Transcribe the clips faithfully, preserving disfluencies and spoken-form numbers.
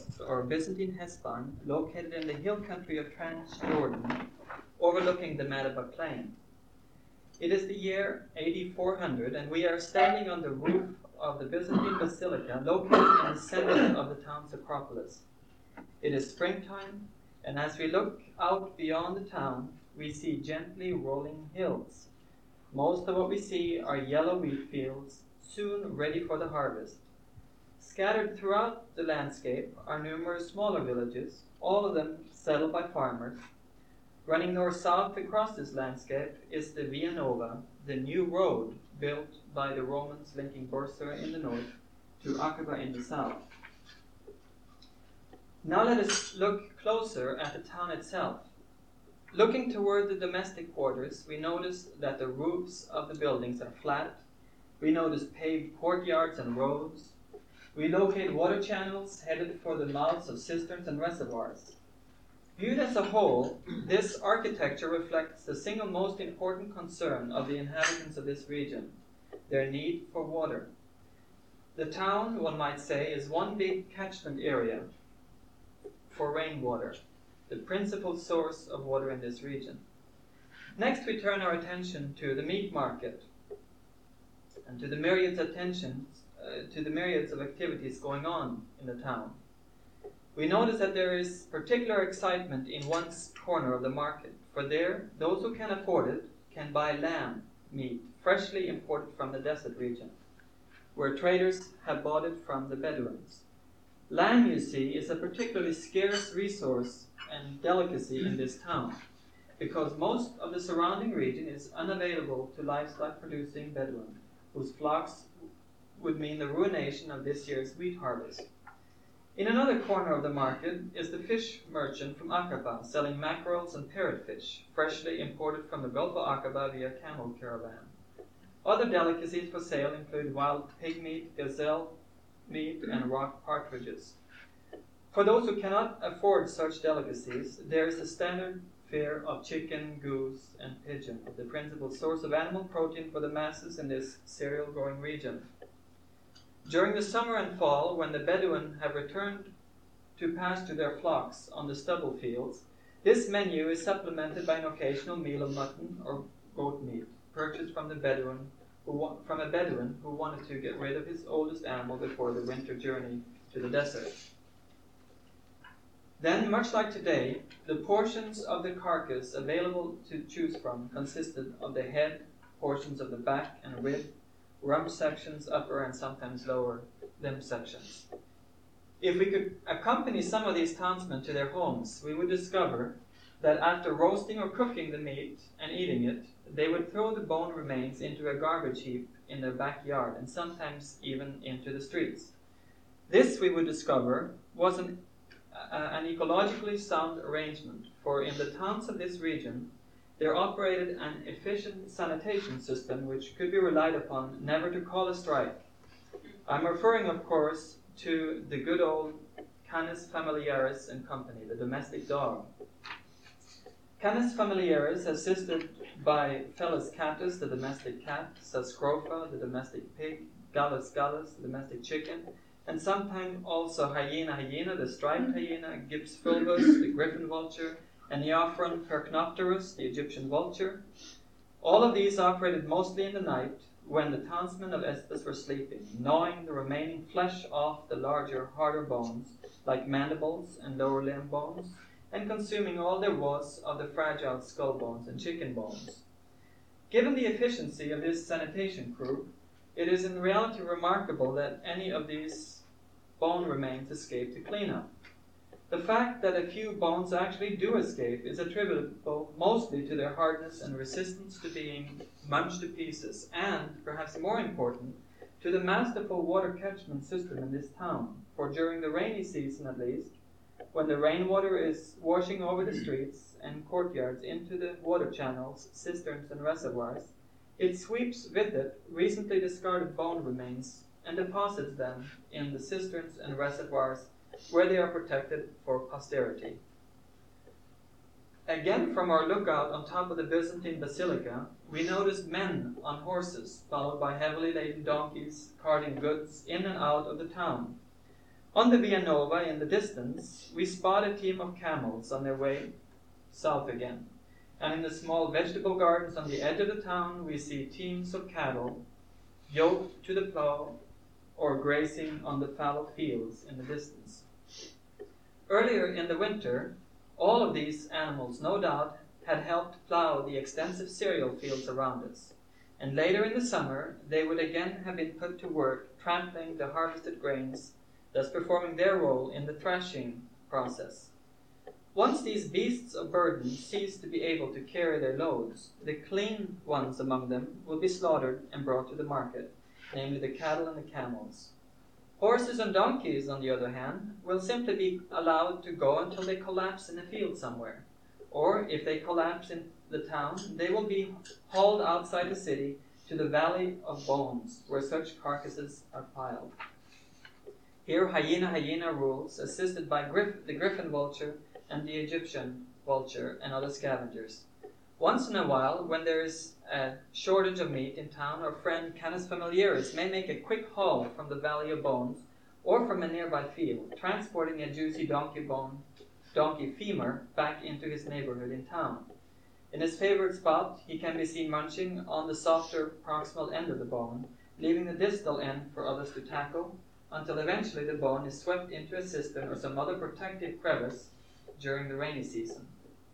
or Byzantine Hesbain, located in the hill country of Transjordan, overlooking the Medeba plain. It is the year A D four hundred, and we are standing on the roof of the Byzantine Basilica, located in the center of the town's acropolis. It is springtime, and as we look out beyond the town, we see gently rolling hills. Most of what we see are yellow wheat fields, soon ready for the harvest. Scattered throughout the landscape are numerous smaller villages, all of them settled by farmers. Running north-south across this landscape is the Via Nova, the new road built by the Romans linking Borsora in the north to Aqaba in the south. Now let us look closer at the town itself. Looking toward the domestic quarters, we notice that the roofs of the buildings are flat. We notice paved courtyards and roads. We locate water channels headed for the mouths of cisterns and reservoirs. Viewed as a whole, this architecture reflects the single most important concern of the inhabitants of this region, their need for water. The town, one might say, is one big catchment area for rainwater, the principal source of water in this region. Next, we turn our attention to the meat market and to the myriads attentions, uh, to the myriads of activities going on in the town. We notice that there is particular excitement in one corner of the market, for there, those who can afford it can buy lamb meat, freshly imported from the desert region, where traders have bought it from the Bedouins. Lamb, you see, is a particularly scarce resource and delicacy in this town, because most of the surrounding region is unavailable to livestock-producing Bedouin, whose flocks would mean the ruination of this year's wheat harvest. In another corner of the market is the fish merchant from Aqaba, selling mackerels and parrotfish, freshly imported from the Gulf of Aqaba via camel caravan. Other delicacies for sale include wild pig meat, gazelle meat, and rock partridges. For those who cannot afford such delicacies, there is a standard fare of chicken, goose, and pigeon, the principal source of animal protein for the masses in this cereal-growing region. During the summer and fall, when the Bedouin have returned to pasture their flocks on the stubble fields, this menu is supplemented by an occasional meal of mutton or goat meat, purchased from the Bedouin, who, from a Bedouin who wanted to get rid of his oldest animal before the winter journey to the desert. Then, much like today, the portions of the carcass available to choose from consisted of the head, portions of the back and rib, rump sections, upper and sometimes lower limb sections. If we could accompany some of these townsmen to their homes, we would discover that after roasting or cooking the meat and eating it, they would throw the bone remains into a garbage heap in their backyard and sometimes even into the streets. This, we would discover, was an, uh, an ecologically sound arrangement, for in the towns of this region, there operated an efficient sanitation system which could be relied upon never to call a strike. I'm referring, of course, to the good old Canis Familiaris and Company, the domestic dog. Canis Familiaris, assisted by Felis catus, the domestic cat, Suscrofa, the domestic pig, Gallus gallus, the domestic chicken, and sometimes also Hyena hyena, the striped hyena, Gibbs fulvus, the griffin vulture, and Neophron percnopterus, the Egyptian vulture. All of these operated mostly in the night when the townsmen of Espus were sleeping, gnawing the remaining flesh off the larger, harder bones, like mandibles and lower limb bones, and consuming all there was of the fragile skull bones and chicken bones. Given the efficiency of this sanitation crew, it is in reality remarkable that any of these bone remains escape to cleanup. The fact that a few bones actually do escape is attributable mostly to their hardness and resistance to being munched to pieces, and, perhaps more important, to the masterful water catchment system in this town, for during the rainy season at least, when the rainwater is washing over the streets and courtyards into the water channels, cisterns, and reservoirs, it sweeps with it recently discarded bone remains and deposits them in the cisterns and reservoirs where they are protected for posterity. Again, from our lookout on top of the Byzantine Basilica, we notice men on horses, followed by heavily laden donkeys, carting goods in and out of the town. On the Via Nova in the distance, we spot a team of camels on their way south again. And in the small vegetable gardens on the edge of the town, we see teams of cattle yoked to the plow or grazing on the fallow fields in the distance. Earlier in the winter, all of these animals, no doubt, had helped plow the extensive cereal fields around us. And later in the summer, they would again have been put to work trampling the harvested grains, thus performing their role in the thrashing process. Once these beasts of burden cease to be able to carry their loads, the clean ones among them will be slaughtered and brought to the market, namely the cattle and the camels. Horses and donkeys, on the other hand, will simply be allowed to go until they collapse in a field somewhere. Or, if they collapse in the town, they will be hauled outside the city to the Valley of Bones, where such carcasses are piled. Here, hyena hyena rules, assisted by Grif- the griffin vulture and the Egyptian vulture and other scavengers. Once in a while, when there is a shortage of meat in town, our friend Canis Familiaris may make a quick haul from the Valley of Bones or from a nearby field, transporting a juicy donkey bone, donkey femur back into his neighborhood in town. In his favorite spot, he can be seen munching on the softer proximal end of the bone, leaving the distal end for others to tackle, until eventually the bone is swept into a cistern or some other protective crevice during the rainy season.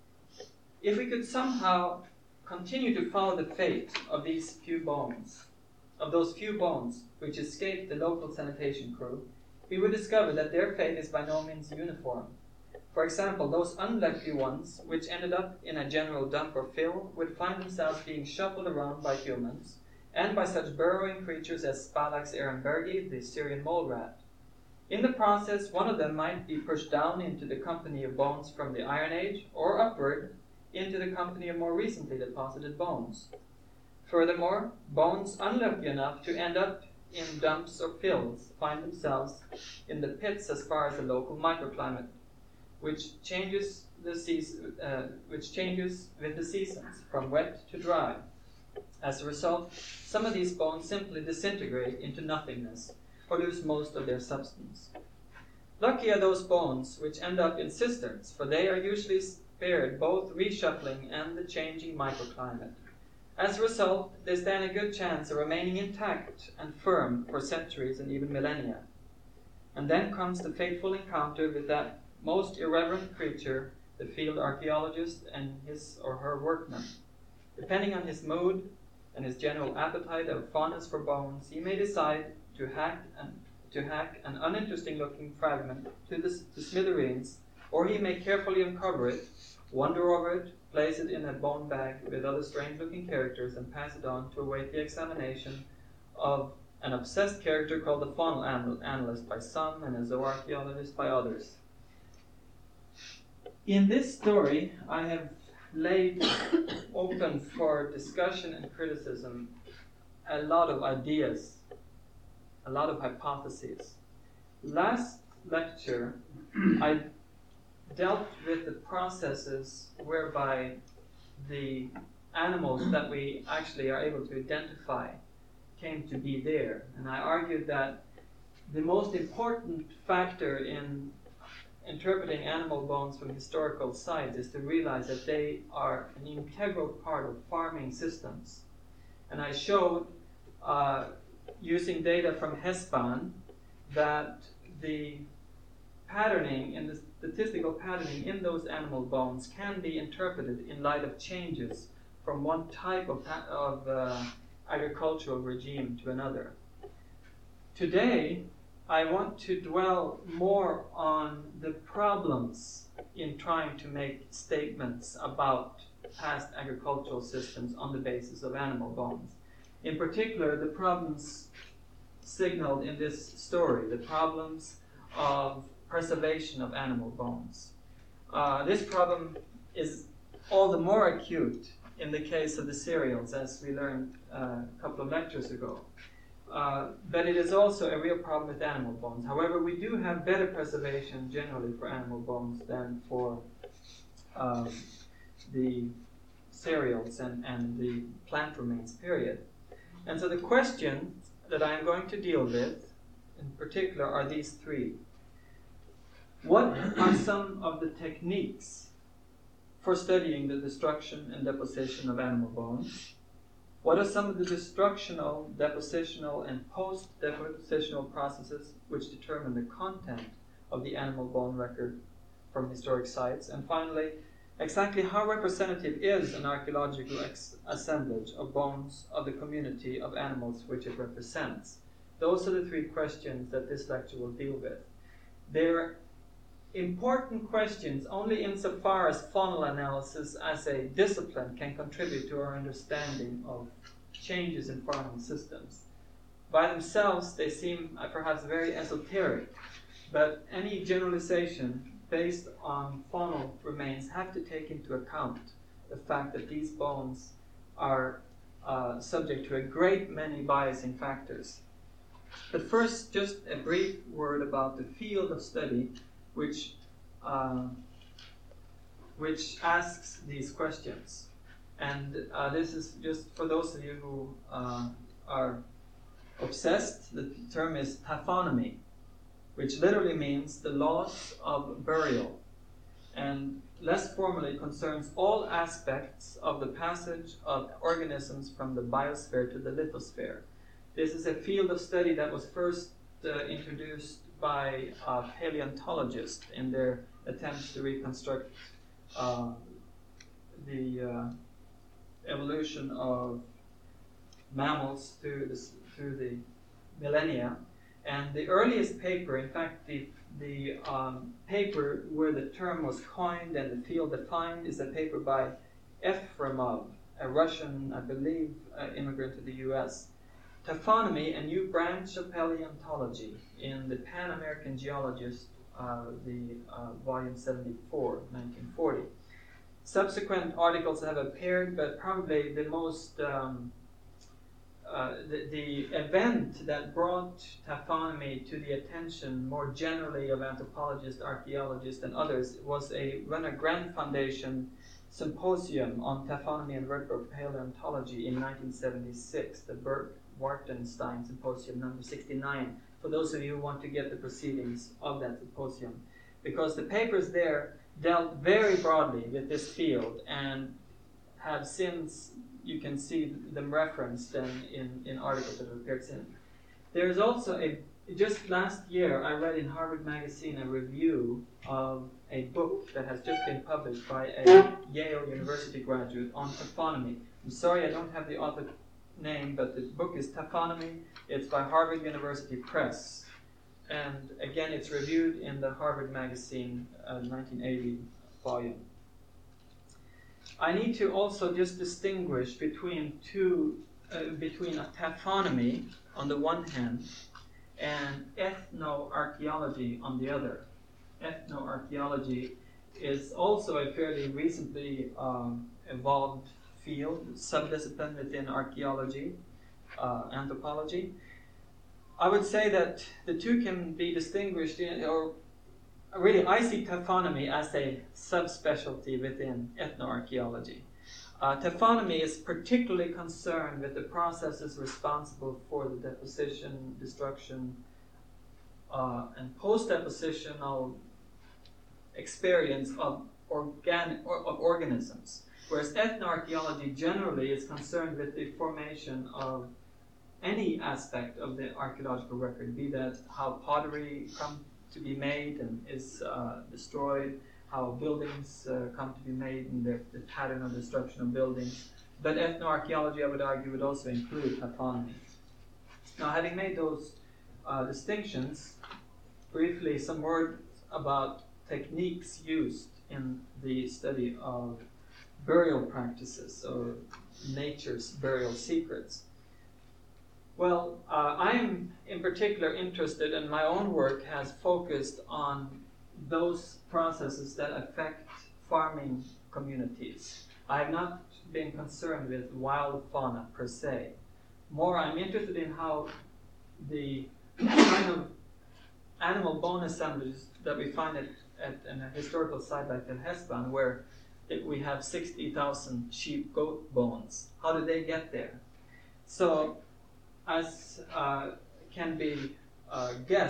If we could somehow continue to follow the fate of these few bones, of those few bones which escaped the local sanitation crew, we would discover that their fate is by no means uniform. For example, those unlucky ones which ended up in a general dump or fill would find themselves being shuffled around by humans and by such burrowing creatures as Spalax ehrenbergi, the Syrian mole rat. In the process, one of them might be pushed down into the company of bones from the Iron Age, or upward into the company of more recently deposited bones. Furthermore, bones unlucky enough to end up in dumps or fills find themselves in the pits as far as the local microclimate, which changes the season, uh, which changes with the seasons from wet to dry. As a result, some of these bones simply disintegrate into nothingness or lose most of their substance. Lucky are those bones which end up in cisterns, for they are usually spared both reshuffling and the changing microclimate. As a result, they stand a good chance of remaining intact and firm for centuries and even millennia. And then comes the fateful encounter with that most irreverent creature, the field archaeologist and his or her workman. Depending on his mood and his general appetite of fondness for bones, he may decide to hack an, to hack an uninteresting-looking fragment to, the, to smithereens, or he may carefully uncover it, wander over it, place it in a bone bag with other strange-looking characters, and pass it on to await the examination of an obsessed character called the faunal anal- analyst by some and a zooarchaeologist by others. In this story, I have laid open for discussion and criticism a lot of ideas, a lot of hypotheses. Last lecture, I dealt with the processes whereby the animals that we actually are able to identify came to be there. And I argued that the most important factor in interpreting animal bones from historical sites is to realize that they are an integral part of farming systems. And I showed, uh, using data from Hespan, that the patterning and the statistical patterning in those animal bones can be interpreted in light of changes from one type of, of uh, agricultural regime to another. Today, I want to dwell more on the problems in trying to make statements about past agricultural systems on the basis of animal bones. In particular, the problems signaled in this story, the problems of preservation of animal bones. Uh, this problem is all the more acute in the case of the cereals, as we learned uh, a couple of lectures ago. Uh, but it is also a real problem with animal bones. However, we do have better preservation generally for animal bones than for um, the cereals and, and the plant remains, period. And so the questions that I am going to deal with in particular are these three. What are some of the techniques for studying the destruction and deposition of animal bones? What are some of the destructional, depositional, and post-depositional processes which determine the content of the animal bone record from historic sites? And finally, exactly how representative is an archaeological ex- assemblage of bones of the community of animals which it represents? Those are the three questions that this lecture will deal with. They're important questions only insofar as faunal analysis as a discipline can contribute to our understanding of changes in farming systems. By themselves, they seem uh, perhaps very esoteric, but any generalization based on faunal remains have to take into account the fact that these bones are uh, subject to a great many biasing factors. But first, just a brief word about the field of study which uh, which asks these questions. And uh, this is just for those of you who uh, are obsessed. The term is taphonomy, which literally means the laws of burial, and less formally concerns all aspects of the passage of organisms from the biosphere to the lithosphere. This is a field of study that was first uh, introduced by uh, paleontologists in their attempts to reconstruct uh, the uh, evolution of mammals through, this, through the millennia. And the earliest paper, in fact, the, the um, paper where the term was coined and the field defined, is a paper by Efremov, a Russian, I believe, uh, immigrant to the U S Taphonomy, a new branch of paleontology, in the Pan American Geologist, uh, the uh, volume seventy-four, nineteen forty. Subsequent articles have appeared, but probably the most um, uh, the, the event that brought taphonomy to the attention more generally of anthropologists, archaeologists, and others was a Runner Grant Foundation symposium on taphonomy and vertebrate paleontology in nineteen seventy-six, the Burke Wartenstein Symposium number sixty-nine, for those of you who want to get the proceedings of that symposium. Because the papers there dealt very broadly with this field and have since, you can see them referenced in, in, in articles that have appeared since. There is also a, just last year I read in Harvard Magazine a review of a book that has just been published by a Yale University graduate on taphonomy. I'm sorry I don't have the author name, but the book is Taphonomy. It's by Harvard University Press. And again, it's reviewed in the Harvard Magazine uh, nineteen eighty volume. I need to also just distinguish between two, uh, between a taphonomy on the one hand and ethnoarchaeology on the other. Ethnoarchaeology is also a fairly recently um, evolved field, subdiscipline within archaeology, uh, anthropology. I would say that the two can be distinguished in, or really I see taphonomy as a subspecialty within ethnoarchaeology. Uh, taphonomy is particularly concerned with the processes responsible for the deposition, destruction, uh, and post-depositional experience of organic or, of organisms. Whereas ethnoarchaeology generally is concerned with the formation of any aspect of the archaeological record, be that how pottery comes to be made and is uh, destroyed, how buildings uh, come to be made and the, the pattern of destruction of buildings. But ethnoarchaeology, I would argue, would also include taphonomy. Now, having made those uh, distinctions, briefly some words about techniques used in the study of burial practices or nature's burial secrets. Well, uh, I'm in particular interested, and my own work has focused on those processes that affect farming communities. I have not been concerned with wild fauna per se. More, I'm interested in how the kind of animal bone assemblies that we find at, at in a historical site like Tel Hesban, where it, we have sixty thousand sheep goat bones. How did they get there? So, as uh, can be uh, guessed,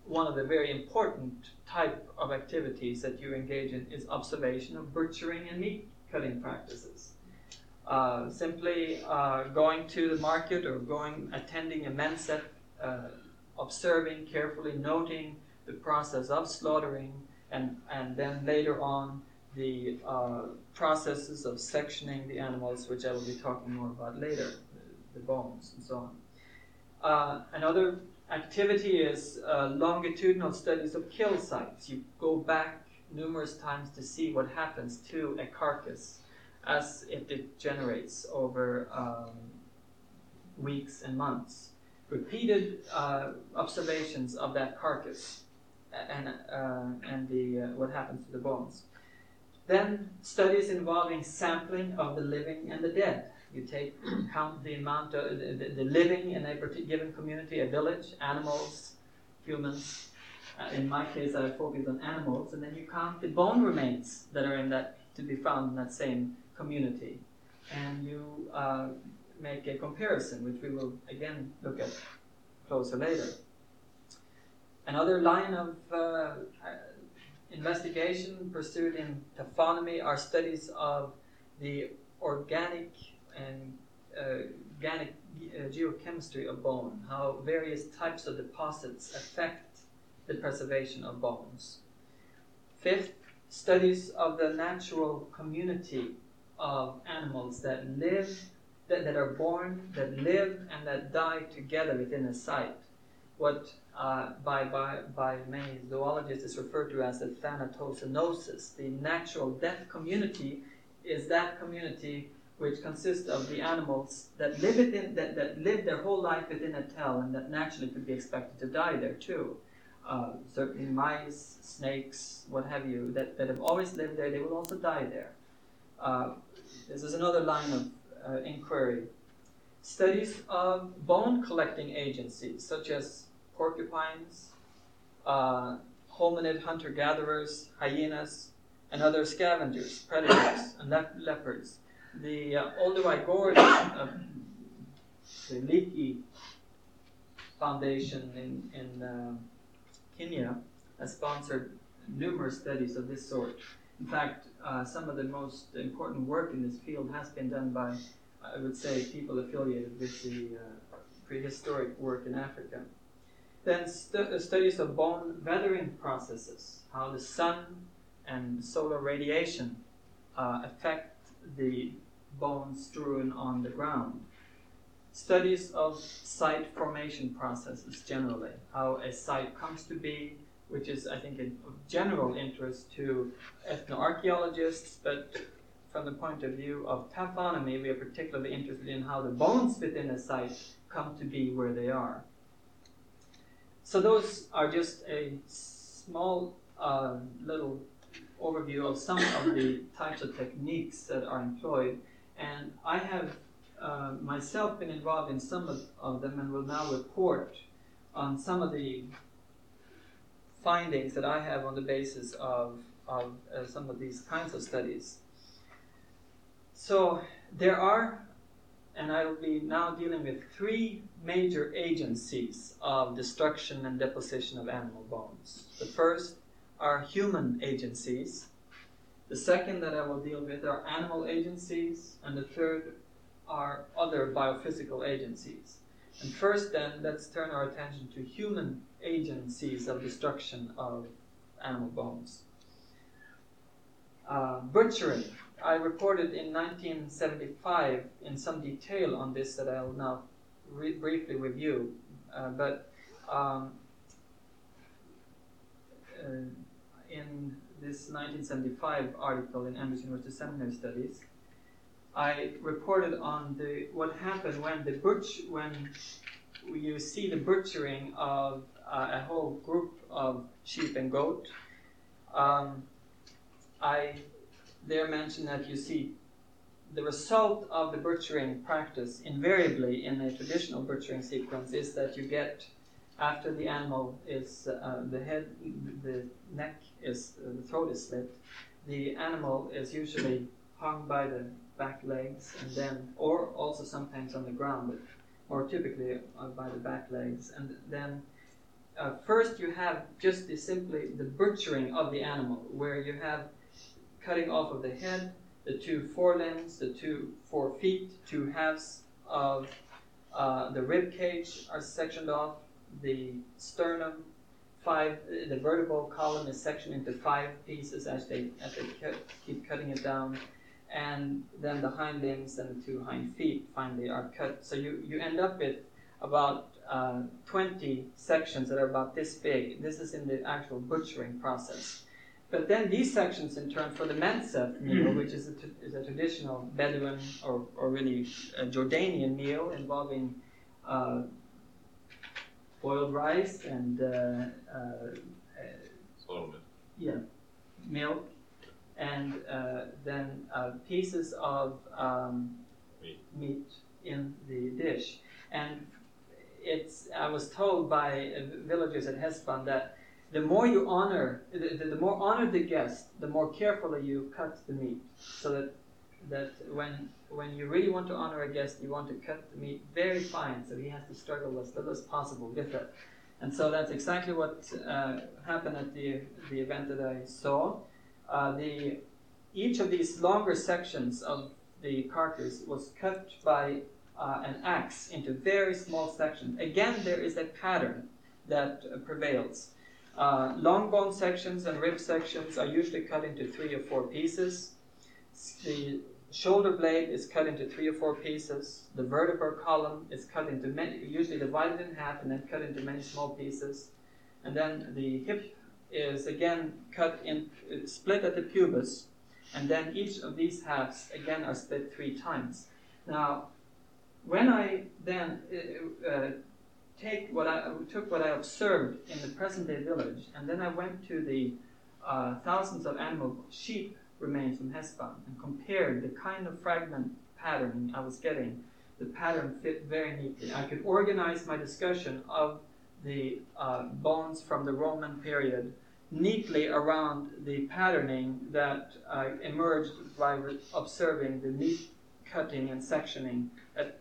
one of the very important type of activities that you engage in is observation of butchering and meat cutting practices. Uh, simply uh, going to the market or going attending a menset, uh, observing carefully, noting the process of slaughtering, and, and then later on the uh, processes of sectioning the animals, which I will be talking more about later, the, the bones and so on. Uh, another activity is uh, longitudinal studies of kill sites. You go back numerous times to see what happens to a carcass as it degenerates over um, weeks and months. Repeated uh, observations of that carcass and, uh, and the, uh, what happens to the bones. Then studies involving sampling of the living and the dead. You take count the amount of the, the, the living in a particular given community, a village, animals, humans. Uh, in my case, I focus on animals, and then you count the bone remains that are in that to be found in that same community, and you uh, make a comparison, which we will again look at closer later. Another line of uh, investigation pursued in taphonomy are studies of the organic and uh, organic uh, geochemistry of bone, how various types of deposits affect the preservation of bones. Fifth, studies of the natural community of animals that live, that, that are born, that live, and that die together within a site. What uh, by, by, by many zoologists is referred to as the thanatocynosis. The natural death community is that community which consists of the animals that live within, that, that live their whole life within a tell, and that naturally could be expected to die there too. Uh, certainly mice, snakes, what have you, that, that have always lived there, they will also die there. Uh, this is another line of uh, inquiry. Studies of bone collecting agencies, such as porcupines, uh, hominid hunter-gatherers, hyenas, and other scavengers, predators, and lep- leopards. The uh, Olduvai Gorge, uh, the Leakey Foundation in, in uh, Kenya has sponsored numerous studies of this sort. In fact, uh, some of the most important work in this field has been done by, I would say, people affiliated with the uh, prehistoric work in Africa. Then stu- studies of bone weathering processes, how the sun and solar radiation uh, affect the bones strewn on the ground. Studies of site formation processes generally, how a site comes to be, which is, I think, of general interest to ethnoarchaeologists, but from the point of view of taphonomy, we are particularly interested in how the bones within a site come to be where they are. So those are just a small uh, little overview of some of the types of techniques that are employed, and I have uh, myself been involved in some of, of them and will now report on some of the findings that I have on the basis of, of uh, some of these kinds of studies. So there are, and I will be now dealing with three major agencies of destruction and deposition of animal bones. The first are human agencies. The second that I will deal with are animal agencies, and the third are other biophysical agencies. And first then, let's turn our attention to human agencies of destruction of animal bones. Uh, butchering. I reported in nineteen seventy-five in some detail on this that I'll now re- briefly review. Uh, but um, uh, in this nineteen seventy-five article in Amherst University Seminary Studies, I reported on the what happened when the butch when you see the butchering of uh, a whole group of sheep and goat. Um, I there mentioned that you see the result of the butchering practice invariably in a traditional butchering sequence is that you get, after the animal is uh, the head, the neck is, uh, the throat is slit, the animal is usually hung by the back legs and then, or also sometimes on the ground, but more typically uh, by the back legs, and then uh, first you have just the simply the butchering of the animal, where you have cutting off of the head, the two forelimbs, the two forefeet, two halves of uh, the rib cage are sectioned off, the sternum, five, the vertebral column is sectioned into five pieces as they as they cut, keep cutting it down, and then the hind limbs and the two hind feet finally are cut. So you, you end up with about uh, twenty sections that are about this big. This is in the actual butchering process. But then these sections, in turn, for the mensef meal, which is a, is a traditional Bedouin or, or really a Jordanian meal involving uh, boiled rice and uh, uh, uh, yeah, milk, and uh, then uh, pieces of um, meat. meat in the dish. And it's I was told by uh, villagers at Hespan that the more you honor, the, the more honored the guest, the more carefully you cut the meat, so that that when when you really want to honor a guest, you want to cut the meat very fine, so he has to struggle as little as possible with it. And so that's exactly what uh, happened at the the event that I saw. Uh, the each of these longer sections of the carcass was cut by uh, an axe into very small sections. Again, there is a pattern that uh, prevails. Uh, long bone sections and rib sections are usually cut into three or four pieces. The shoulder blade is cut into three or four pieces. The vertebral column is cut into many, usually divided in half and then cut into many small pieces. And then the hip is again cut in, uh, split at the pubis, and then each of these halves again are split three times. Now, when I then uh, uh, take what I took what I observed in the present-day village, and then I went to the uh, thousands of animal sheep remains from Hespan and compared the kind of fragment pattern I was getting. The pattern fit very neatly. I could organize my discussion of the uh, bones from the Roman period neatly around the patterning that uh, emerged by re- observing the meat cutting and sectioning at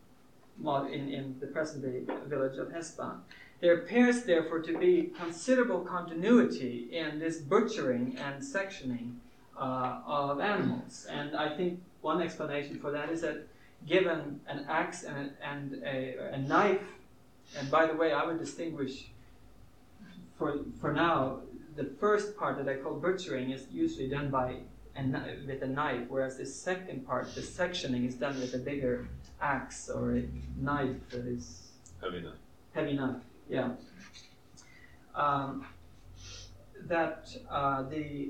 In, in the present-day village of Hespan. There appears, therefore, to be considerable continuity in this butchering and sectioning uh, of animals. And I think one explanation for that is that given an axe and, a, and a, a knife, and by the way, I would distinguish for, for now, the first part that I call butchering is usually done by a, with a knife, whereas the second part, the sectioning, is done with a bigger axe or a knife that is heavy knife. Heavy knife, yeah. Um, that uh, the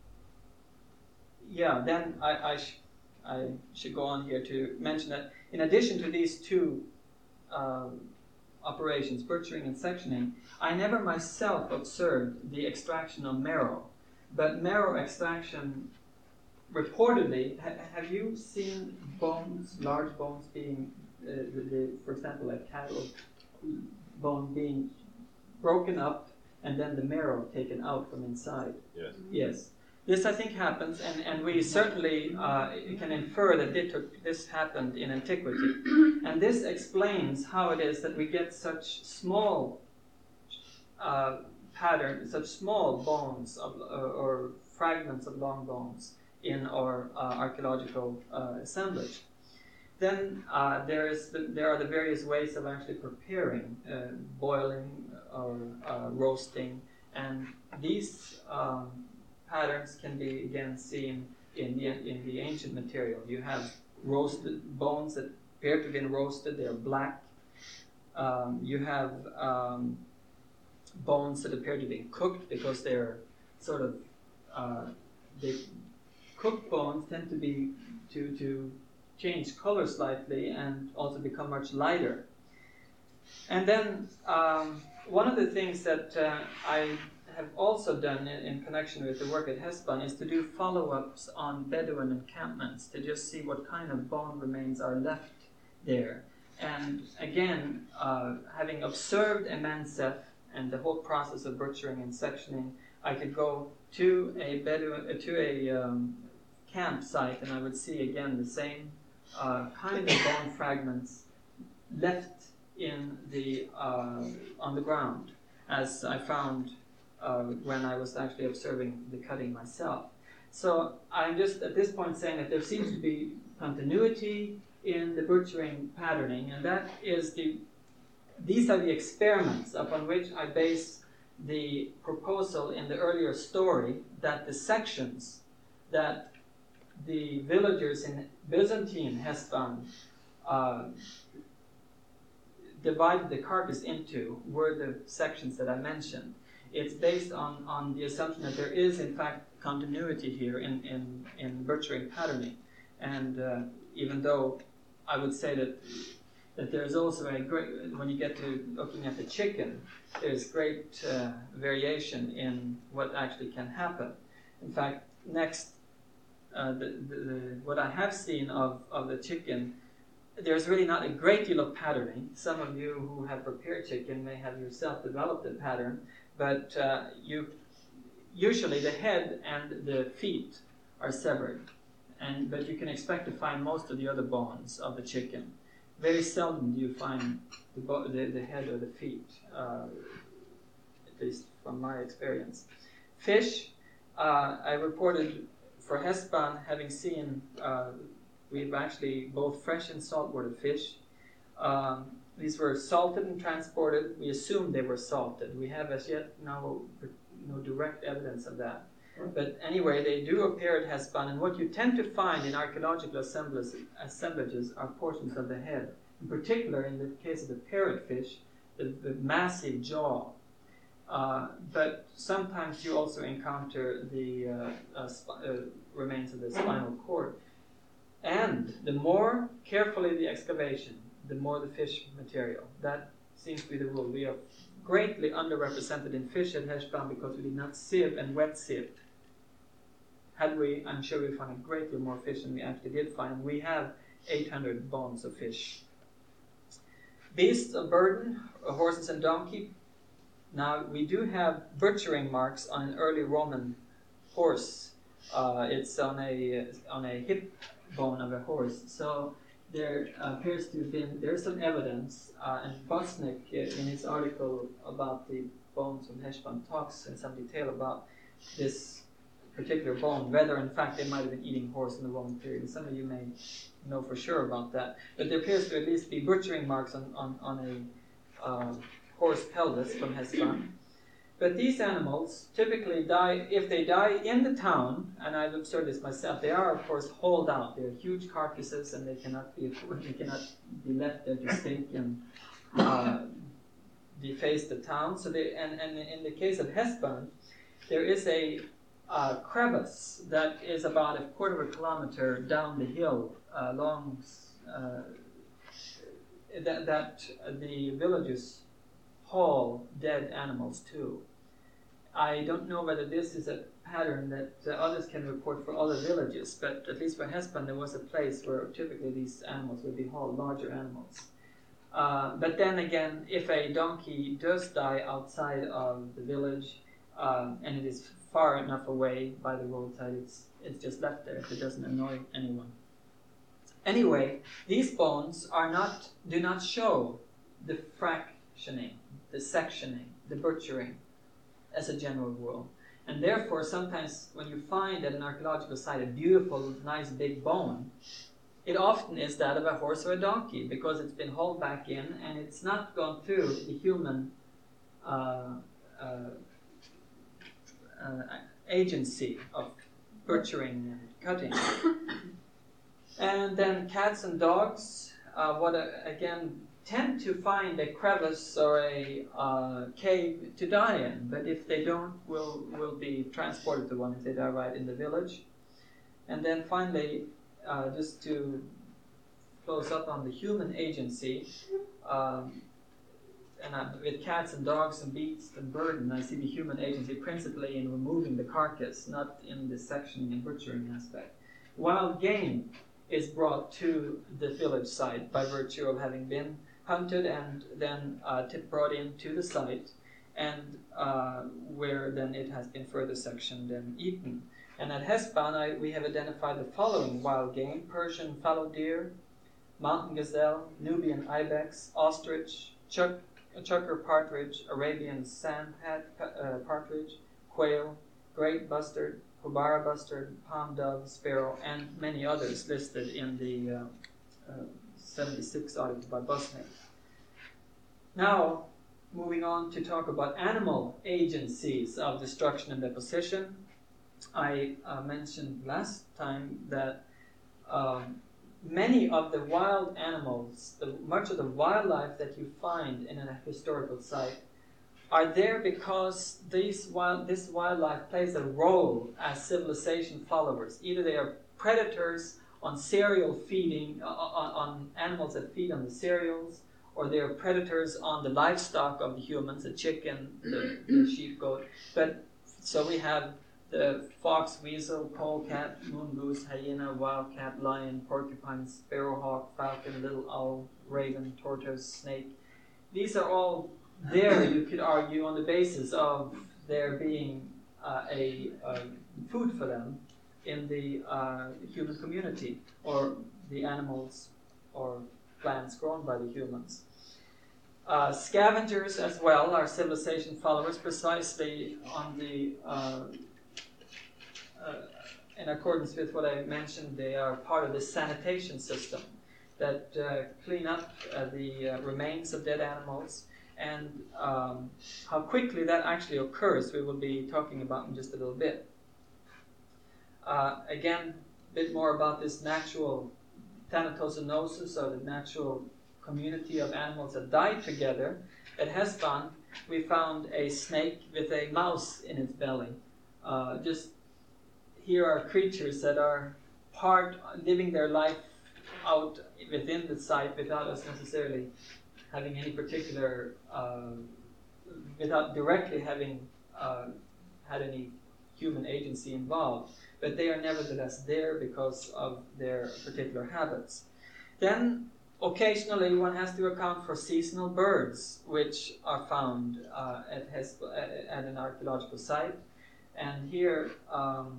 yeah. Then I I, sh- I should go on here to mention that in addition to these two um, operations, butchering and sectioning, I never myself observed the extraction of marrow, but marrow extraction. Reportedly, ha- have you seen bones, large bones being, uh, the, the, for example, a cattle bone being broken up and then the marrow taken out from inside? Yes. Yes. This, I think, happens, and, and we certainly uh, can infer that it took, this happened in antiquity. And this explains how it is that we get such small uh, patterns, such small bones of, uh, or fragments of long bones in our uh, archaeological uh, assemblage. Then uh, there is the, there are the various ways of actually preparing, uh, boiling or uh, roasting, and these um, patterns can be again seen in the in the ancient material. You have roasted bones that appear to have been roasted; they are black. Um, you have um, bones that appear to have been cooked because they're sort of uh, they. Cooked bones tend to be to to change color slightly and also become much lighter. And then um, one of the things that uh, I have also done in, in connection with the work at Hespan is to do follow-ups on Bedouin encampments to just see what kind of bone remains are left there. And again, uh, having observed a mensef and the whole process of butchering and sectioning, I could go to a Bedouin uh, to a um, campsite, and I would see again the same uh, kind of bone fragments left in the uh, on the ground. as I found uh, when I was actually observing the cutting myself. So I'm just at this point saying that there seems to be continuity in the butchering patterning, and that is the these are the experiments upon which I base the proposal in the earlier story that the sections that the villagers in Byzantine Hespan uh, divided the carcass into were the sections that I mentioned. It's based on, on the assumption that there is, in fact, continuity here in, in, in butchering patterning. And uh, even though I would say that that there's also a great, when you get to looking at the chicken, there's great uh, variation in what actually can happen. In fact, next, uh, the, the, the, what I have seen of, of the chicken, there's really not a great deal of patterning. Some of you who have prepared chicken may have yourself developed a pattern, but uh, you usually the head and the feet are severed, and but you can expect to find most of the other bones of the chicken. Very seldom do you find the, bo- the, the head or the feet, uh, at least from my experience. Fish, uh, I reported for Hespan having seen, uh, we've actually both fresh and saltwater fish. Um, these were salted and transported. We assumed they were salted. We have as yet no, no direct evidence of that. But anyway, they do appear at Hespan, and what you tend to find in archaeological assemblages, assemblages are portions of the head. In particular, in the case of the parrotfish, the, the massive jaw. Uh, but sometimes you also encounter the uh, uh, sp- uh, remains of the spinal cord. And the more carefully the excavation, the more the fish material. That seems to be the rule. We are greatly underrepresented in fish at Hespan because we did not sieve and wet sieve. Had we, I'm sure we found a great deal more fish than we actually did find. We have eight hundred bones of fish. Beasts of burden, horses and donkey. Now, we do have butchering marks on an early Roman horse. Uh, it's on a on a hip bone of a horse. So there appears to have been, there's some evidence, uh, and Bosnick, in his article about the bones of Hespan, talks in some detail about this particular bone, whether in fact they might have been eating horse in the Roman period. Some of you may know for sure about that. But there appears to at least be butchering marks on, on, on a uh, horse pelvis from Hespan. But these animals typically die, if they die in the town, and I've observed this myself, they are of course hauled out. They're huge carcasses and they cannot be they cannot be left there to stink and uh, deface the town. So they, and, and in the case of Hespan, there is a uh, crevice that is about a quarter of a kilometer down the hill uh, along uh, that, that the villagers haul dead animals to. I don't know whether this is a pattern that uh, others can report for other villages, but at least for Hespan there was a place where typically these animals would be hauled, larger animals. Uh, but then again, if a donkey does die outside of the village, um, and it is far enough away by the roadside, it's, it's just left there if it doesn't annoy anyone. Anyway, these bones are not, do not show the fractioning, the sectioning, the butchering, as a general rule. And therefore, sometimes when you find at an archaeological site a beautiful, nice big bone, it often is that of a horse or a donkey, because it's been hauled back in and it's not gone through the human uh, uh, uh, agency of butchering and cutting. And then cats and dogs, uh, what uh, again, tend to find a crevice or a uh, cave to die in, but if they don't, will will be transported to one if they die right in the village. And then finally, uh, just to close up on the human agency, um, and I, with cats and dogs and beasts and burden, I see the human agency principally in removing the carcass, not in the sectioning and butchering aspect. Wild game is brought to the village site by virtue of having been hunted and then uh, brought into the site, and uh, where then it has been further sectioned and eaten. And at Hespan, I, we have identified the following wild game: Persian fallow deer, mountain gazelle, Nubian ibex, ostrich, chook, chukar partridge, Arabian sandhat uh, partridge, quail, great bustard, houbara bustard, palm dove, sparrow, and many others listed in the uh, uh, seventy-six article by Busnett. Now, moving on to talk about animal agencies of destruction and deposition. I uh, mentioned last time that um, many of the wild animals, the, much of the wildlife that you find in a historical site, are there because these wild, this wildlife plays a role as civilization followers. Either they are predators on cereal feeding, uh, on, on animals that feed on the cereals, or they are predators on the livestock of the humans, the chicken, the, the sheep, goat. But so we have the fox, weasel, polecat, moon goose, hyena, wildcat, lion, porcupine, sparrowhawk, falcon, little owl, raven, tortoise, snake. These are all there, you could argue, on the basis of there being uh, a uh, food for them in the uh, human community, or the animals or plants grown by the humans. Uh, scavengers as well are civilization followers, precisely on the uh, uh, in accordance with what I mentioned. They are part of the sanitation system that uh, clean up uh, the uh, remains of dead animals, and um, how quickly that actually occurs we will be talking about in just a little bit. Uh, again, a bit more about this natural thanatozonosis, or the natural community of animals that died together. At Hesban, we found a snake with a mouse in its belly. Uh, just here are creatures that are part, living their life out within the site without us necessarily having any particular, uh, without directly having uh, had any human agency involved. But they are nevertheless there because of their particular habits. Then, occasionally, one has to account for seasonal birds, which are found uh, at, Hes- at an archaeological site. And here, um,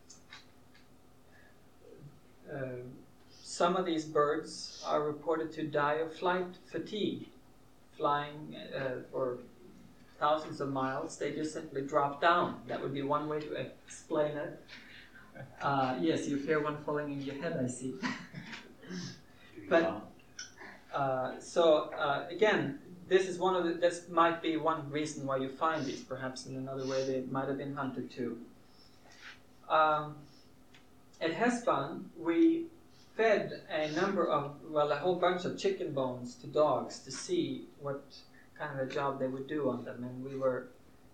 uh, some of these birds are reported to die of flight fatigue, flying uh, for thousands of miles. They just simply drop down. That would be one way to explain it. Uh, yes, you hear one falling in your head, I see. But uh, so uh, again, this is one of the. This might be one reason why you find these. Perhaps in another way, they might have been hunted too. Um, at Hesban, we fed a number of, well, a whole bunch of chicken bones to dogs to see what kind of a job they would do on them, and we were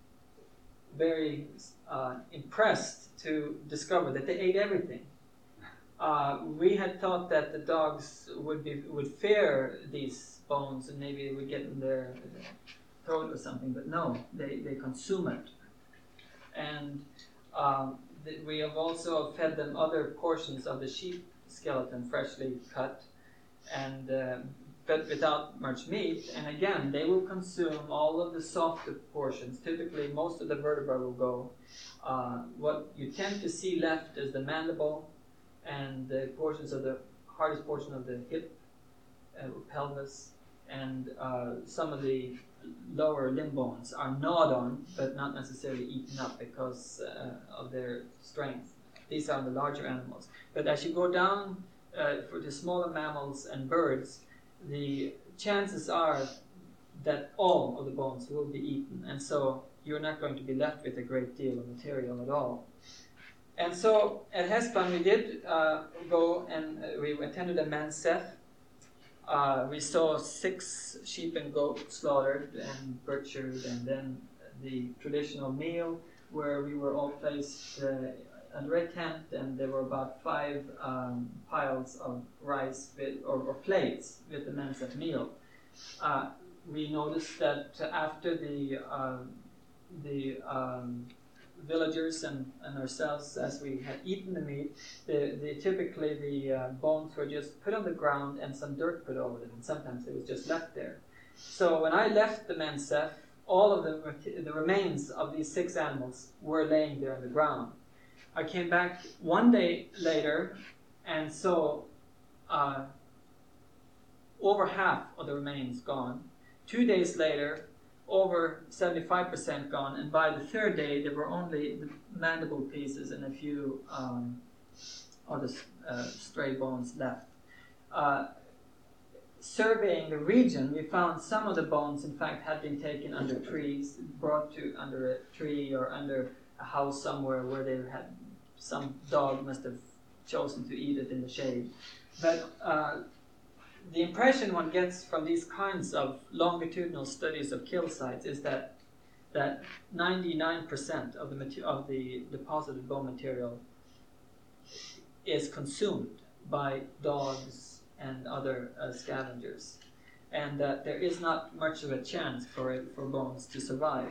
very uh, impressed to discover that they ate everything. Uh, we had thought that the dogs would be would fear these bones and maybe it would get in their throat or something, but no, they, they consume it. And um, th- we have also fed them other portions of the sheep skeleton, freshly cut, and uh, but without much meat. And again, they will consume all of the softer portions. Typically, most of the vertebrae will go. Uh, what you tend to see left is the mandible and the portions of the hardest portion of the hip, uh, pelvis, and uh, some of the lower limb bones are gnawed on, but not necessarily eaten up because uh, of their strength. These are the larger animals. But as you go down uh, for the smaller mammals and birds, the chances are that all of the bones will be eaten, and so you're not going to be left with a great deal of material at all. And so at Hesban we did uh, go and uh, we attended a mansef. Uh, we saw six sheep and goat slaughtered and butchered, and then the traditional meal where we were all placed uh, under a tent, and there were about five um, piles of rice with, or, or plates with the mansef meal. Uh, we noticed that after the uh, the um, villagers and, and ourselves, as we had eaten the meat, the, the, typically the uh, bones were just put on the ground and some dirt put over them, and sometimes it was just left there. So when I left the mansef, all of the, the remains of these six animals were laying there on the ground. I came back one day later and saw uh, over half of the remains gone. Two days later, over seventy-five percent gone, and by the third day, there were only the mandible pieces and a few um, other uh, stray bones left. Uh, surveying the region, we found some of the bones, in fact, had been taken under trees, brought to under a tree or under a house somewhere where they had some dog must have chosen to eat it in the shade. But uh, the impression one gets from these kinds of longitudinal studies of kill sites is that that ninety-nine percent of the mater- of the deposited bone material is consumed by dogs and other uh, scavengers, and that there is not much of a chance for it, for bones to survive.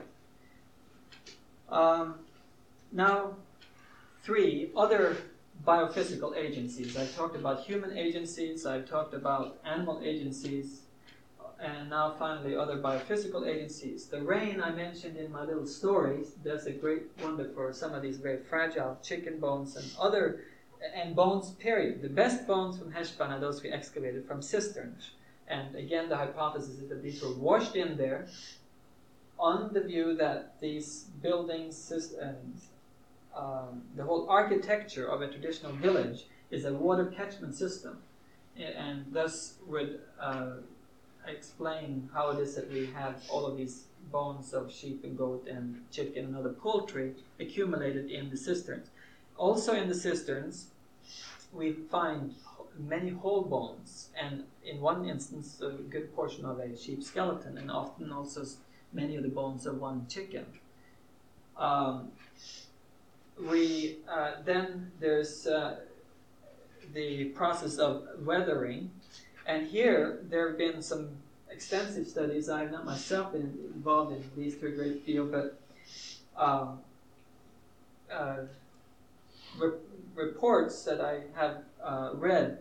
Um, now, three other biophysical agencies. I've talked about human agencies, I've talked about animal agencies, and now finally other biophysical agencies. The rain I mentioned in my little story does a great wonder for some of these very fragile chicken bones and other, and bones period. The best bones from Heshban are those we excavated from cisterns. And again, the hypothesis is that these were washed in there on the view that these buildings and Um, the whole architecture of a traditional village is a water catchment system, and thus would uh, explain how it is that we have all of these bones of sheep and goat and chicken and other poultry accumulated in the cisterns. Also in the cisterns, we find many whole bones, and in one instance, a good portion of a sheep skeleton, and often also many of the bones of one chicken. Um, We uh, then there's uh, the process of weathering, and here there have been some extensive studies. I have not myself been involved in these to a great deal, but um, uh, re- reports that I have uh, read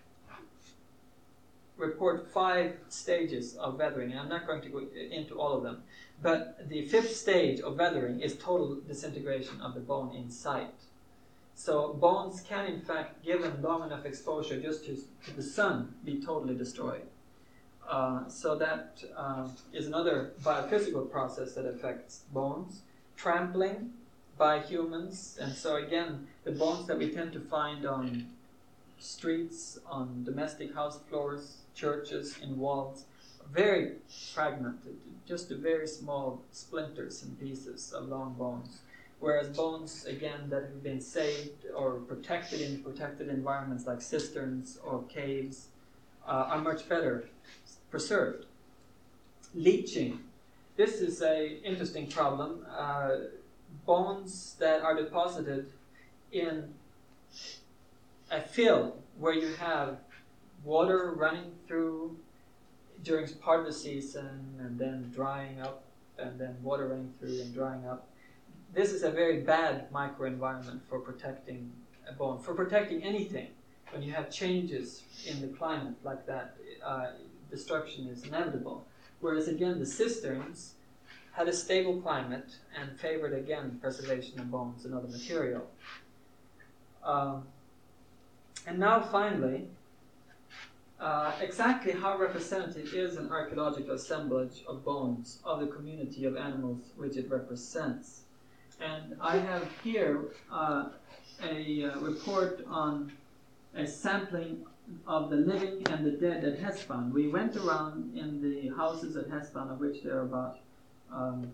report five stages of weathering, and I'm not going to go into all of them. But the fifth stage of weathering is total disintegration of the bone in sight. So bones can, in fact, given long enough exposure just to, to the sun, be totally destroyed. Uh, so that uh, is another biophysical process that affects bones. Trampling by humans, and so again, the bones that we tend to find on streets, on domestic house floors, churches, in walls, very fragmented, just a very small splinters and pieces of long bones. Whereas bones, again, that have been saved or protected in protected environments like cisterns or caves uh, are much better preserved. Leaching. This is an interesting problem. Uh, bones that are deposited in a fill where you have water running through during part of the season and then drying up, and then water running through and drying up. This is a very bad microenvironment for protecting a bone, for protecting anything. When you have changes in the climate like that, uh, destruction is inevitable. Whereas again, the cisterns had a stable climate and favored again preservation of bones and other material. Um, and now finally, Uh, exactly how representative is an archaeological assemblage of bones of the community of animals which it represents? And I have here uh, a uh, report on a sampling of the living and the dead at Heshban. We went around in the houses at Heshban, of which there are about, um,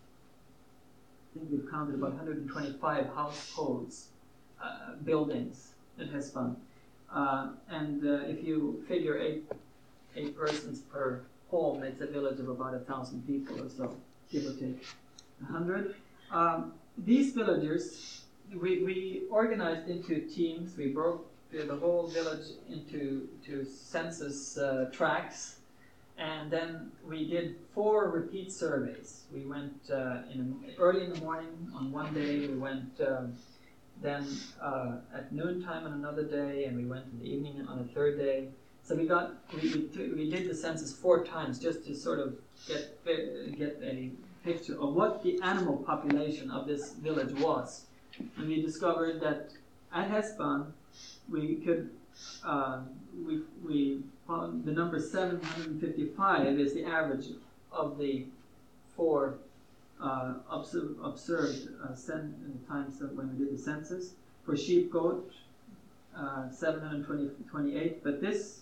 I think we've counted about one hundred twenty-five households, uh, buildings at Heshban. Uh, and uh, if you figure eight, eight persons per home, it's a village of about a thousand people or so, give or take a hundred. Um, these villagers, we, we organized into teams. We broke the, the whole village into to census uh, tracts, and then we did four repeat surveys. We went uh, in early in the morning on one day. We went. Um, Then uh, at noontime on another day, and we went in the evening on a third day. So we got we we, t- we did the census four times just to sort of get get a picture of what the animal population of this village was. And we discovered that at Heshban we could uh, we we found the number seven hundred fifty-five is the average of the four uh, observed, observed uh, cen- times when we did the census. For sheep, goat, uh, seven hundred twenty-eight. But this,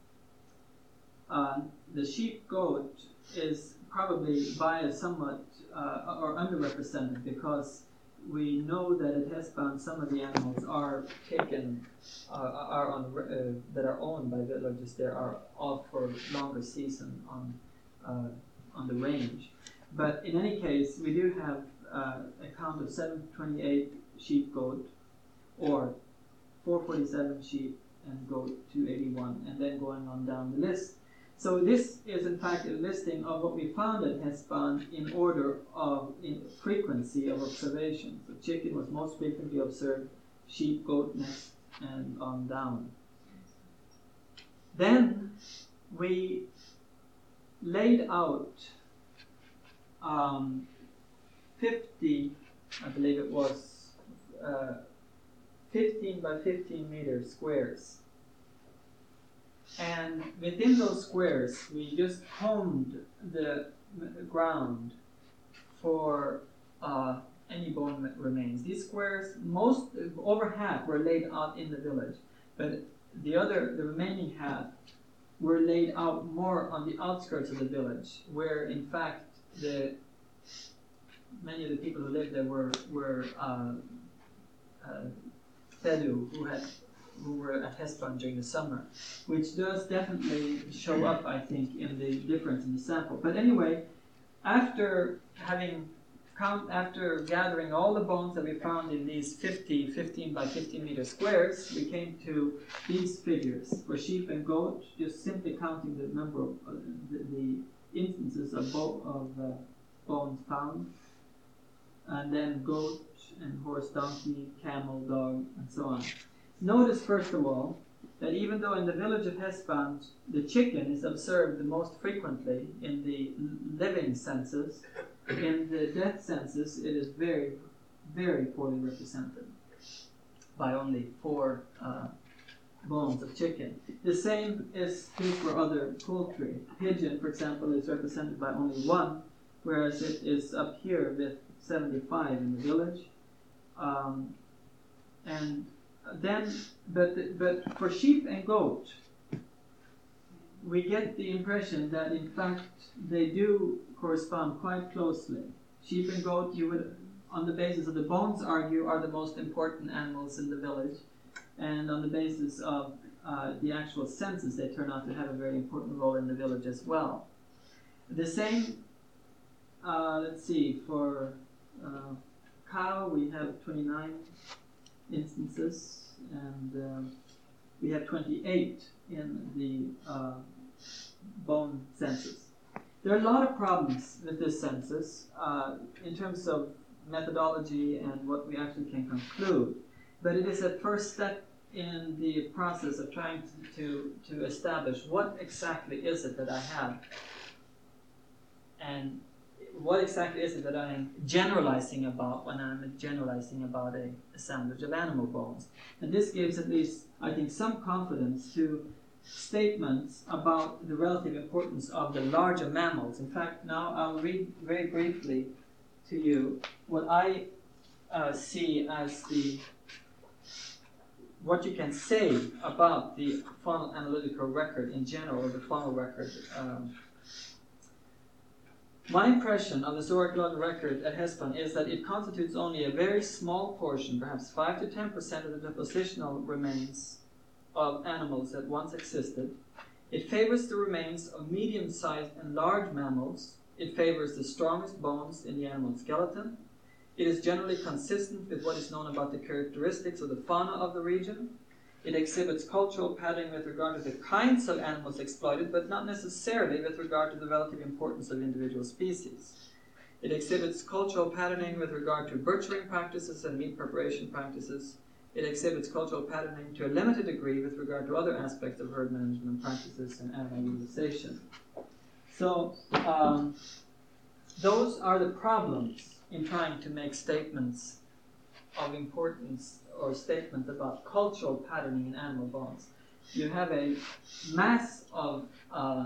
uh, the sheep, goat is probably biased somewhat uh, or underrepresented, because we know that at Hesbaun some of the animals are taken, uh, are on uh, that are owned by villages. They are off for longer season on uh, on the range. But in any case, we do have uh, a count of seven hundred twenty-eight sheep, goat, or four hundred forty-seven sheep and goat, two hundred eighty-one, and then going on down the list. So this is in fact a listing of what we found at Hesbaun in order of in frequency of observation. So chicken was most frequently observed, sheep, goat next, and on down. Then we laid out um, fifty, I believe it was, uh, fifteen by fifteen meter squares. And within those squares, we just combed the ground for uh, any bone remains. These squares, most over half were laid out in the village, but the other, the remaining half, were laid out more on the outskirts of the village, where in fact the many of the people who lived there were were uh, uh, Fedu, who had. who were at Hesbaun during the summer, which does definitely show up, I think, in the difference in the sample. But anyway, after having count, after gathering all the bones that we found in these fifty, fifteen by fifteen meter squares, we came to these figures for sheep and goat, just simply counting the number of uh, the, the instances of, bo- of uh, bones found, and then goat and horse, donkey, camel, dog, and so on. Notice, first of all, that even though in the village of Hesbaun the chicken is observed the most frequently in the living census, in the death census it is very, very poorly represented by only four uh, bones of chicken. The same is true for other poultry. Pigeon, for example, is represented by only one, whereas it is up here with seventy-five in the village. Um, and Then, but but for sheep and goat, we get the impression that in fact they do correspond quite closely. Sheep and goat, you would, on the basis of the bones, argue are the most important animals in the village, and on the basis of uh, the actual census, they turn out to have a very important role in the village as well. The same, uh, let's see, for uh, cow we have twenty-nine instances, and uh, we have twenty-eight in the uh, bone census. There are a lot of problems with this census uh, in terms of methodology and what we actually can conclude, but it is a first step in the process of trying to, to, to establish what exactly is it that I have, and what exactly is it that I am generalizing about when I'm generalizing about a assemblage of animal bones. And this gives at least, I think, some confidence to statements about the relative importance of the larger mammals. In fact, now I'll read very briefly to you what I uh, see as the what you can say about the faunal analytical record in general, or the faunal record. Um, My impression of the zoological record at Hesbaun is that it constitutes only a very small portion, perhaps five to ten percent of the depositional remains of animals that once existed. It favors the remains of medium-sized and large mammals. It favors the strongest bones in the animal skeleton. It is generally consistent with what is known about the characteristics of the fauna of the region. It exhibits cultural patterning with regard to the kinds of animals exploited, but not necessarily with regard to the relative importance of individual species. It exhibits cultural patterning with regard to butchering practices and meat preparation practices. It exhibits cultural patterning to a limited degree with regard to other aspects of herd management practices and animal utilization. So, um, those are the problems in trying to make statements of importance or statement about cultural patterning in animal bones. You have a mass of uh,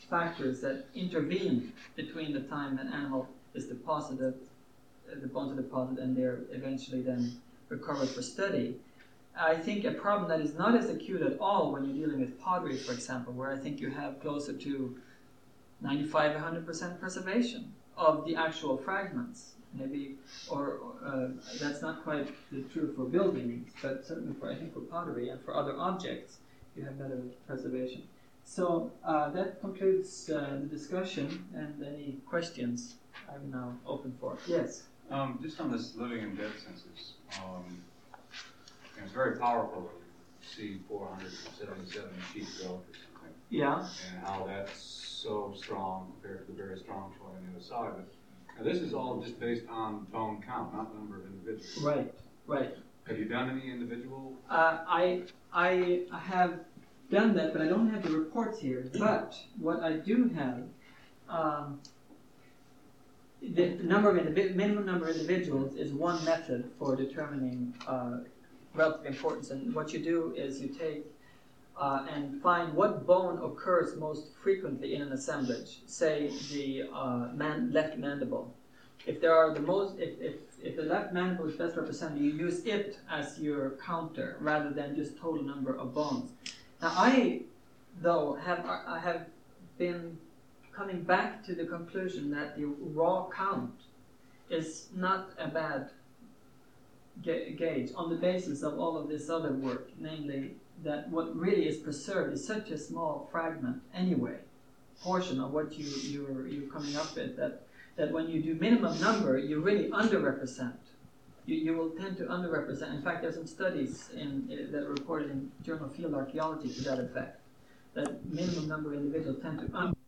factors that intervene between the time an animal is deposited, uh, the bones are deposited, and they're eventually then recovered for study. I think a problem that is not as acute at all when you're dealing with pottery, for example, where I think you have closer to ninety-five to one hundred percent preservation of the actual fragments. Maybe, or uh, that's not quite true for buildings, but certainly for, I think, for pottery and for other objects, you have better preservation. So uh, that concludes uh, the discussion, and any questions I'm now open for. Yes? Um, just on this living and dead census, um, and it's very powerful when you see four hundred seventy-seven sheep goat or something. Yeah. And how that's so strong compared to the very strong showing on the other side. But now this is all just based on bone count, not number of individuals. Right, right. Have you done any individual? Uh, I, I have done that, but I don't have the reports here. But what I do have, um, the number of indivi- minimum number of individuals is one method for determining uh, relative importance. And what you do is you take uh, and find what bone occurs most frequently in an assemblage. Say the uh, man, left mandible. If there are the most, if, if if the left mandible is best represented, you use it as your counter rather than just total number of bones. Now I, though, have I have been coming back to the conclusion that the raw count is not a bad ga- gauge on the basis of all of this other work, namely that what really is preserved is such a small fragment anyway, portion of what you you're you're coming up with, that that when you do minimum number, you really underrepresent. You, you will tend to underrepresent. In fact, there's some studies in, uh, that are reported in Journal of Field Archaeology to that effect, that minimum number of individuals tend to under